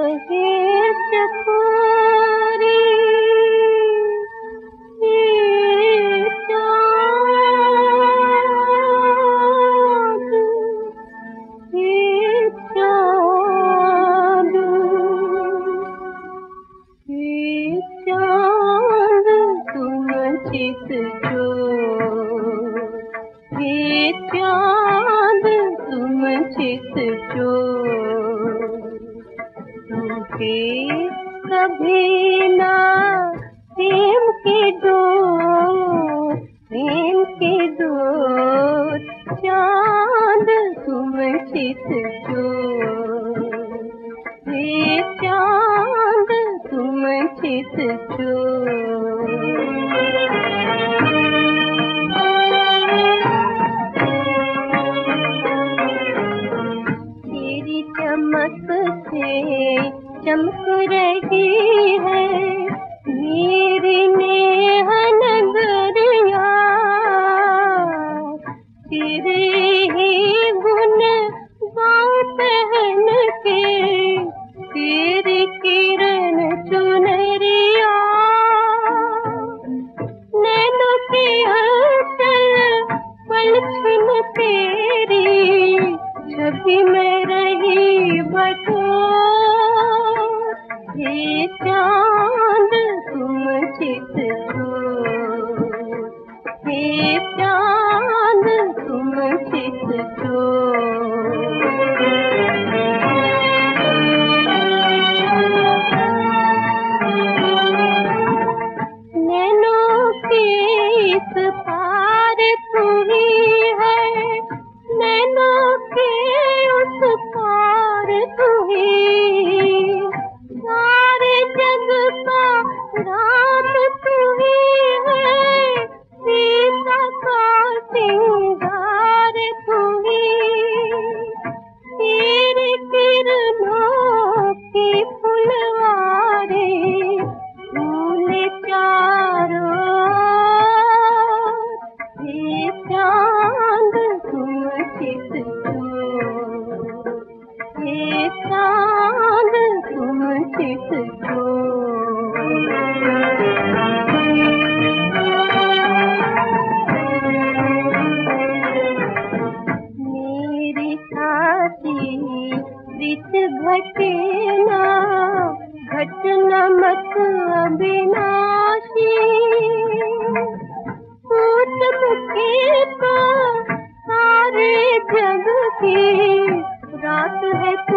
कहे चकोरी ये चाँद, ये चाँद, ये चाँद तुम चित चोर, ये चाँद तुम चित चोर। टूटे कभी ना प्रेम के डोर, प्रेम के डोर, चाँद तुम चित चोर, ये चाँद तुम चित चोर। तेरी चमक से चमक रही है मेरी नेह नगरिया, तेरे ही गुण गाऊं पहन के, तेरी किरण चुनरिया। नैनों के अंचल पलछन तेरी, छवि में रही बटोर। ये चाँद तुम चित चोर, ये चाँद तुम चित चोर। नैनों के इस पार तू ही है, नैनों के उस पार तू ही, सारे जग का राम तू ही है, सीता का सिंगार तू ही। तेरी किरणों की फुलवारी फूले चारों, ये चाँद तुम चित चोर, ये चाँद तुम चित चोर। मेरी छाती प्रीत घटे ना, घटना मत अविनाशी, पूछ मुझे तो सारे जग की रात है।